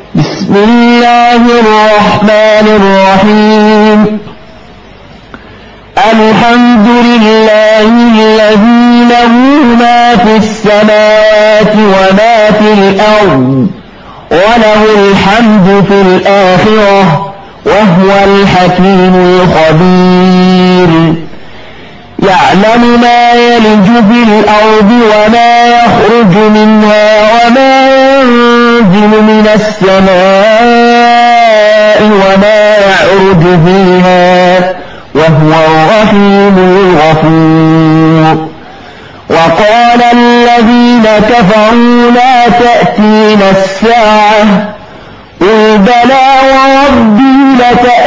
بسم الله الرحمن الرحيم. الحمد لله الذي له ما في السماوات وما في الأرض وله الحمد في الآخرة وهو الحكيم الخبير. يعلم ما يلج في الأرض وما يخرج منها وما ينزل من السماء وما يعرج فيها وهو الرحيم الغفور. وقال الذين كفروا لا تأتينا الساعة قل بلى وربي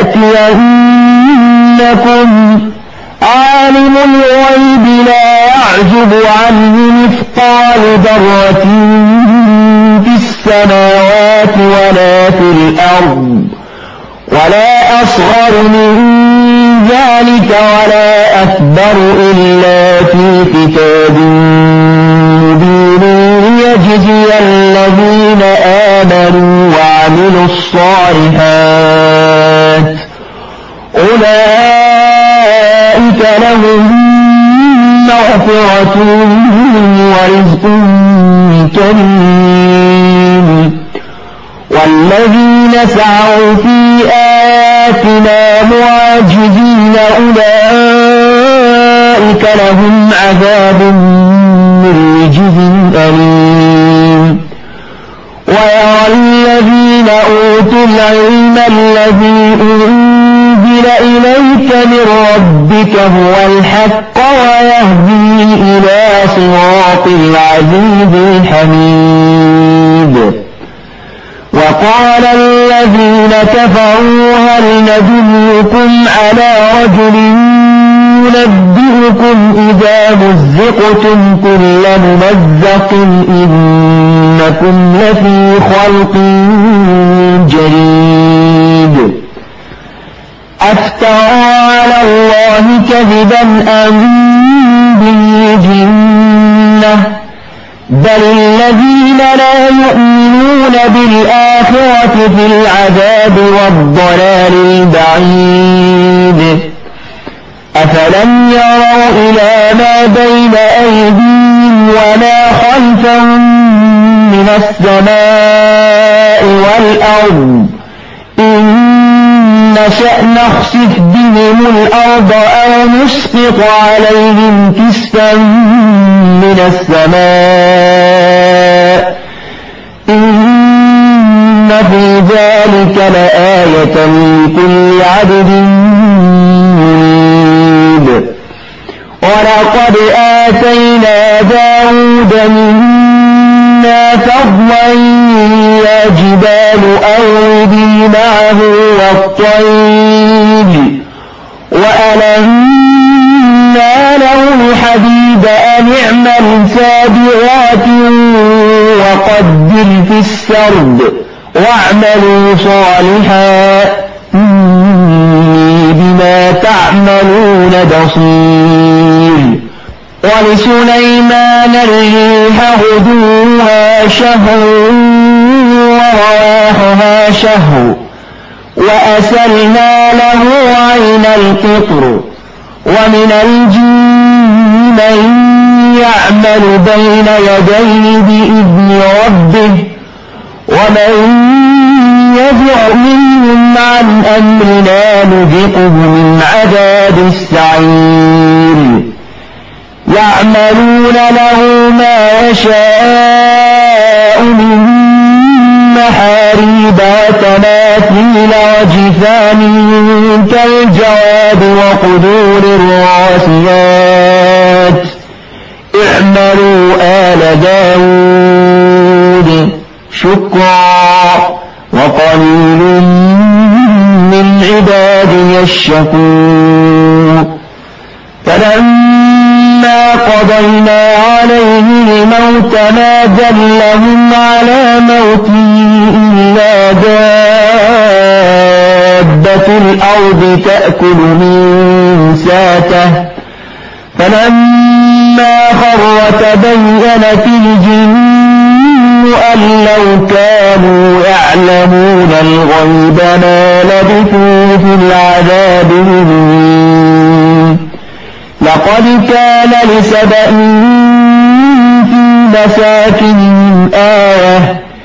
لتأتينكم عالم الغيب لا يعزب عنه مثقال ذرة في السماوات ولا في الأرض ولا أصغر من ذلك ولا أكبر إلا في كتاب مبين ليجزي الذين آمنوا وعملوا الصالحات أولئك لهم مغفرة ورزق كريم. والذين سعوا في آياتنا معاجزين أولئك لهم عذاب من رجز أليم. ويرى الذين أوتوا العلم الذي أنزل إليك من ربك هو الحق ويهدي إلى صراط العزيز الحميد. وقال الذين كفروا هل ندلكم على رجل ينبئكم إذا مزقتم كل ممزق إنكم لفي خلق جديد أفترى على الله كذبا أم به جنة بل الذين لا يؤمنون بالآخرة في العذاب والضلال البعيد. أفلم يروا إلى ما بين أيديهم وما خلفهم من السماء والأرض إن نشأ نخسف بهم الأرض أو نسقط عليهم كسفا من السماء إن في ذلك لآية لكل عبد منيب. ولقد آتينا داود منا فضلا يا جبال أوبي معه والطير وألنا له الحديد أن اعمل سابغات وقدر في السرد واعملوا صالحا إني بما تعملون بصير. ولسليمان الريح غدوها شهر ورواحها شهر وأسلنا له عين القطر. ومن الجن من يعمل بين يديه بإذن ربه ومن يزغ منهم عن أمرنا نذقه من عذاب السعير. يعملون له ما يشاء من محاريب وتماثيل وجفان كالجواب وقدور الراسيات اعملوا آل داود شكرا وقليل من عبادي الشكور. فلما قضينا عليه الموت ما دلهم على موته إلا دابة الأرض تأكل من ساته فلما خر تبينت الجن أن لو كانوا يعلمون يعلمون الغيب ما لبثوا في العذاب المهين لقد كان لسبأ في مساكنهم آية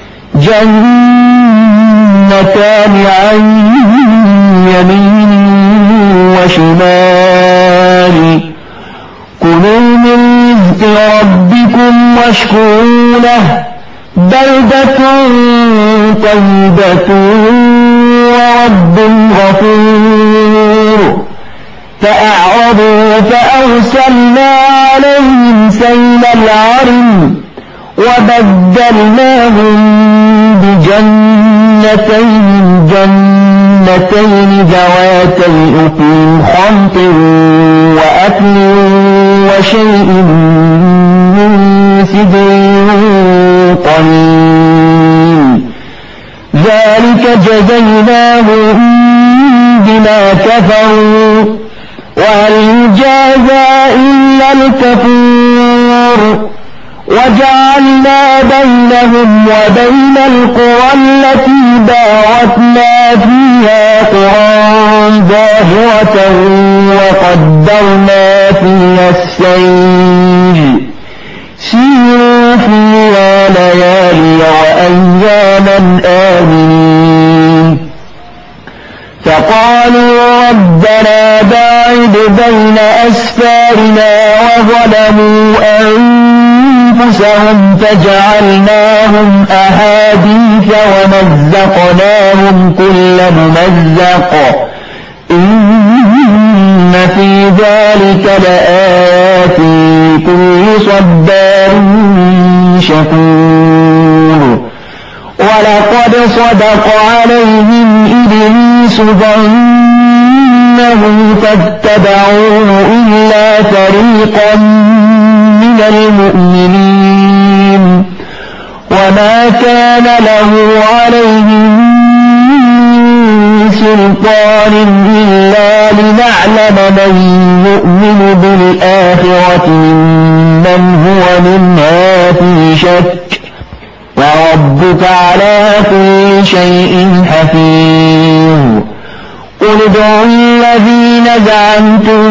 جنتان عن يمين وشمال كلوا من رزق ربكم واشكروا له بلدة طيبة ورب غفور فأعرضوا فأرسلنا عليهم سيل العرم وبدلناهم جنتين ذواتي أكل خمط وأكل وشيء من سدر قليل ذلك جزيناهم بما كفروا وهل يجازى إلا الكفور وجعلنا بينهم وبين القرى التي باركنا فيها قرى ظاهرة وقدرنا فيها السير سيروا فيها ليالي وأياما آمنين فقالوا ربنا باعد بين أسفارنا وظلموا أنفسهم فجعلناهم أحاديث ومزقناهم كل ممزق إن في ذلك لآيات لكل صبار شكور ولقد صدق عليهم إبليس ظنه فاتبعوه إلا فريقا من المؤمنين وما كان له عليهم سلطان إلا لنعلم من يؤمن بالآخرة ممن هو منها في شك وربك على كل شيء حفيظ قل ادعوا الذين زعمتم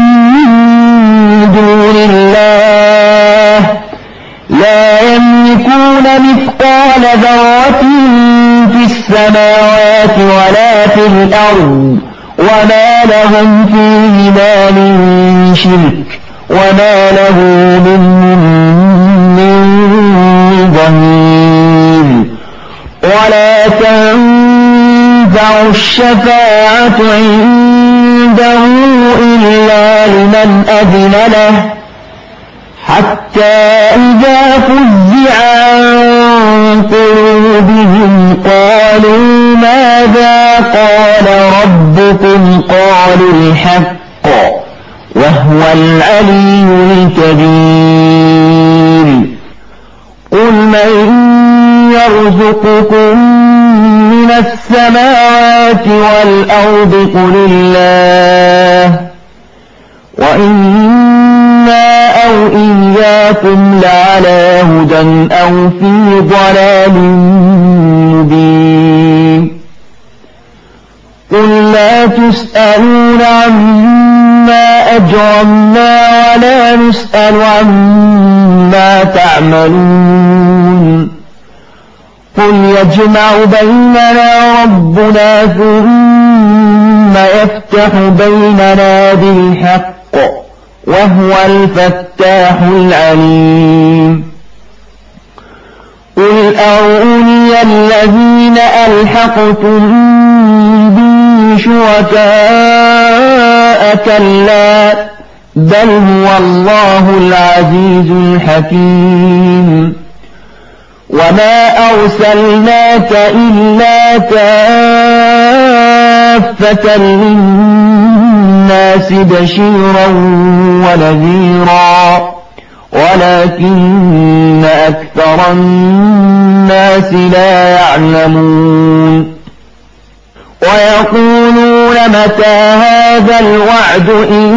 من دون الله لا يملكون مثقال ذرة في السماوات ولا في الأرض وما لهم فيهما من شرك وما له منهم من ظهير ولا تنفع الشفاعة عنده إلا لمن أذن له حتى إذا فزع عن قلوبهم قالوا ماذا قال ربكم قالوا الحق وهو العلي الكبير قل من يرزقكم من السماوات والأرض قل الله وإنا أو إياكم لعلى هدى أو في ضلال مبين قل لا تسألون عما أجرمنا ولا نسأل عما تعملون قل يجمع بيننا ربنا ثم يفتح بيننا بالحق وهو الفتاح العليم قل أروني الذين ألحقتم به شركاء كلا بل هو الله العزيز الحكيم وما أرسلناك إلا كافة للناس بشيرا ونذيرا ولكن أكثر الناس لا يعلمون ويقولون متى هذا الوعد إن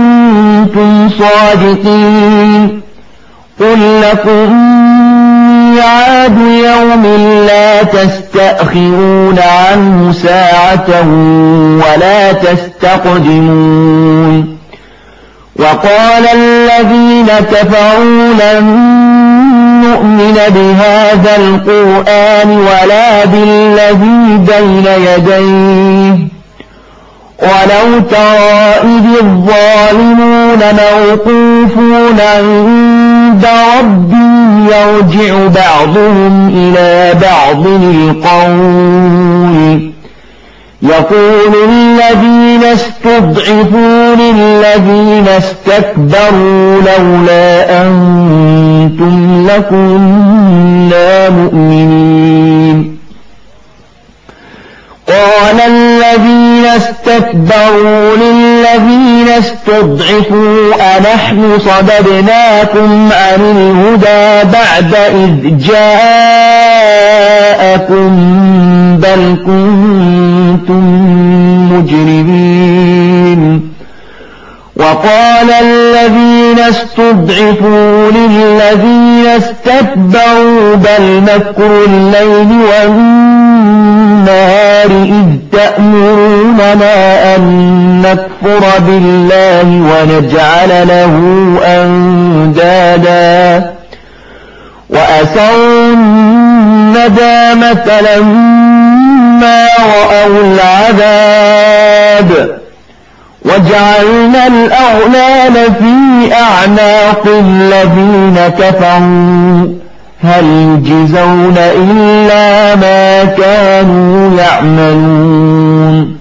كنتم صادقين قل لكم ميعاد يوم لا تستأخرون عنه ساعة ولا تستقدمون وقال الذين كفروا لن نؤمن بهذا القرآن ولا بالذي بين يديه ولو ترى إذ الظالمون موقوفون عند ربهم يرجع بعضهم إلى بعض القول يقول الذين استضعفوا للذين استكبروا لولا أنتم لكنا مؤمنين قال الذين استكبروا للذين استضعفوا أنحن صددناكم عن الهدى بعد إذ جاءكم بل كنتم مجرمين وقال الذين استضعفوا للذين استكبروا بل مكر الليل والنهار إذ تأمروننا أن نكفر بالله ونجعل له أندادا وأسروا الندامة لما رأوا العذاب وجعلنا الأغلال في أعناق الذين كفروا هل يجزون إلا ما كانوا يعملون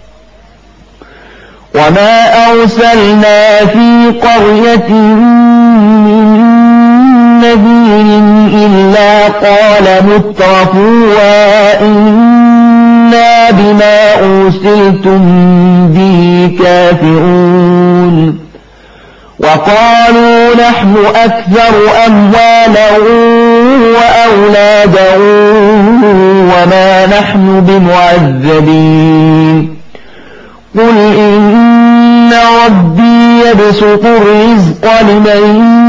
وما أرسلنا في قرية من نذير إلا قال مترفوها إنا بما أرسلتم به كافرون وقالوا نحن أكثر أموالا وأولادا وما نحن بمعذبين قل إن ربي يبسط الرزق لمن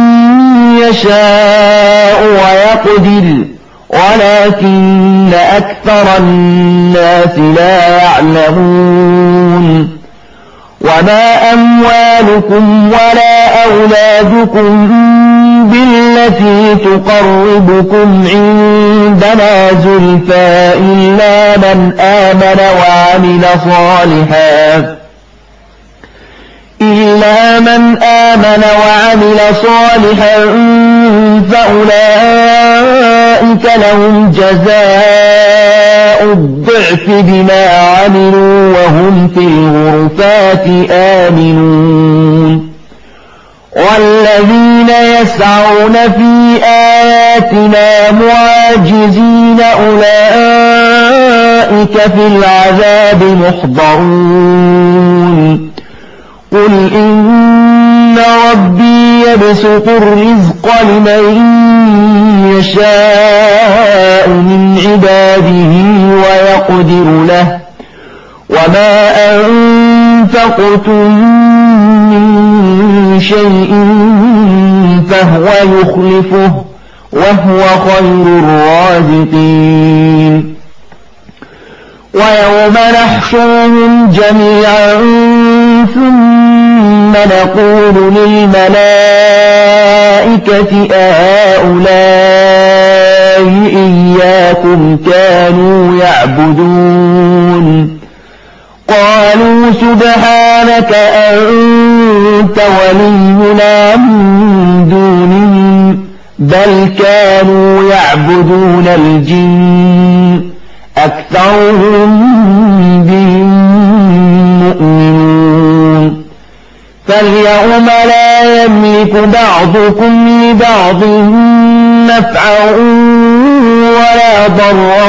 يشاء ويقدر ولكن أكثر الناس لا يعلمون وما أموالكم ولا أولادكم بالتي تقربكم عندنا زلفى إلا من آمن وعمل صالحا فأولئك لهم جزاء الضعف بما عملوا وهم في الغرفات آمنون والذين يسعون في آياتنا معاجزين أولئك في العذاب محضرون قل إن ربي يبسط الرزق لمن يشاء من عباده ويقدر له وما أنفقتم من شيء فهو يخلفه وهو خير الرازقين ويوم نحشرهم جميعا ثم نقول للملائكة أهؤلاء إياكم كانوا يعبدون قالوا سبحانك أنت ولينا من دونهم بل كانوا يعبدون الجن أكثرهم بهم مؤمنون فاليوم لا يملك بعضكم لبعض نفعا ولا ضرا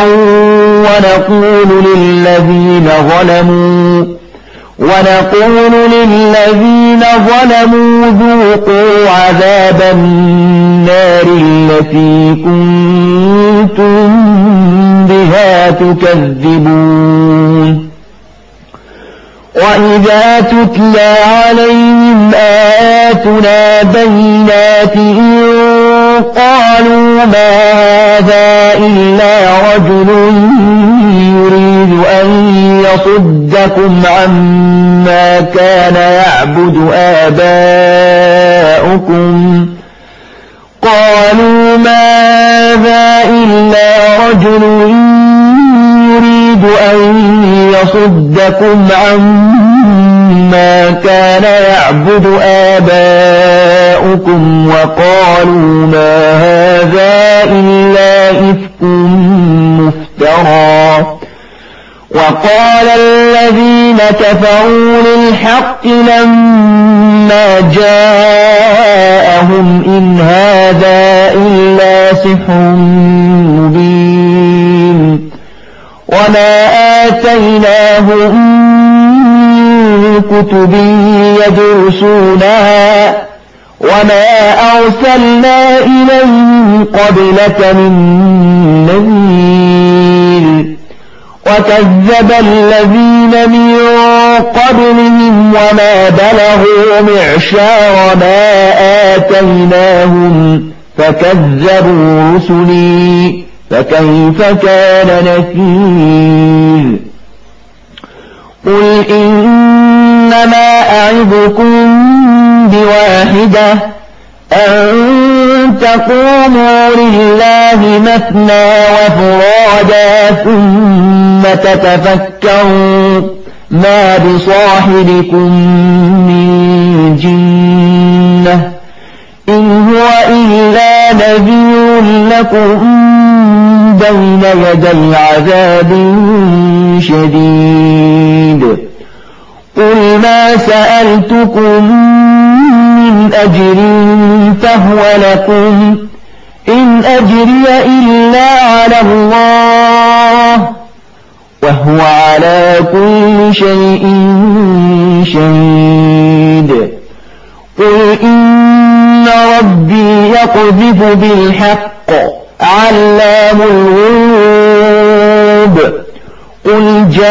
ونقول للذين ظلموا ذوقوا عذاب النار التي كنتم بها تكذبون وإذا تتلى عليهم آياتنا بينات قالوا ما هذا إلا رجل يريد أن يصدكم عما كان يعبد آباؤكم قالوا ما هذا إلا رجل يريد أن يصدكم عما كان يعبد آباؤكم وقالوا ما هذا إلا إفك مفترى وقال الذين كفروا للحق لما جاءهم إن هذا إلا سحر مبين وما آتيناهم من كتب يدرسونها وما أرسلنا إليهم قبلك من نذير وكذب الذين من قبلهم وما بلغوا معشار ما آتيناهم فكذبوا رسلي فكيف كان نكير قل إنما أعظكم بواحدة أن تقوموا لله مثنى وفرادا ثم تتفكروا ما بصاحبكم من جنة إن هو إلا نذير لكم بين يدي عذاب شديد قل ما سألتكم من أجر فهو لكم إن أجري إلا على الله وهو على كل شيء شهيد قل إن ربي يقذف بالحق علام الغيوب قل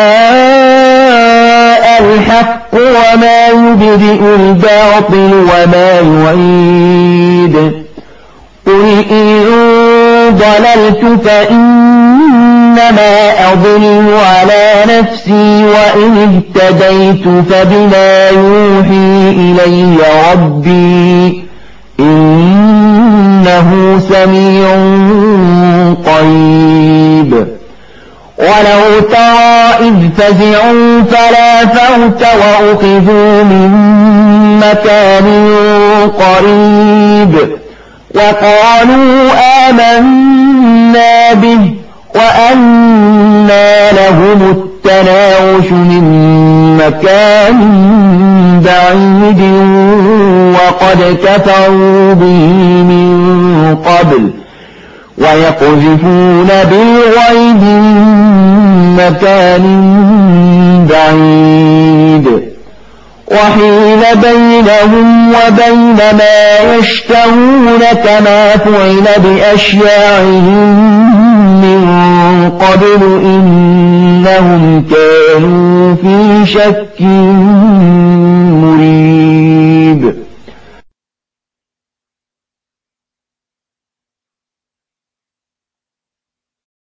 جاء الحق وما يبدئ الباطل وما يعيد قل إن ضللت فإنما أضل على نفسي وإن اهتديت فبما يوحي إلي ربي إنه سميع قريب ولو ترى إذ فزعوا فلا فوت وأخذوا من مكان قريب وقالوا آمنا به وأنى لهم التناوش من مكان بعيد وقد كفروا به من قبل ويقذفون بالغيب من مكان بعيد وحيل بينهم وبين ما يشتهون كما فعل بأشياعهم من قبل إنهم كانوا في شك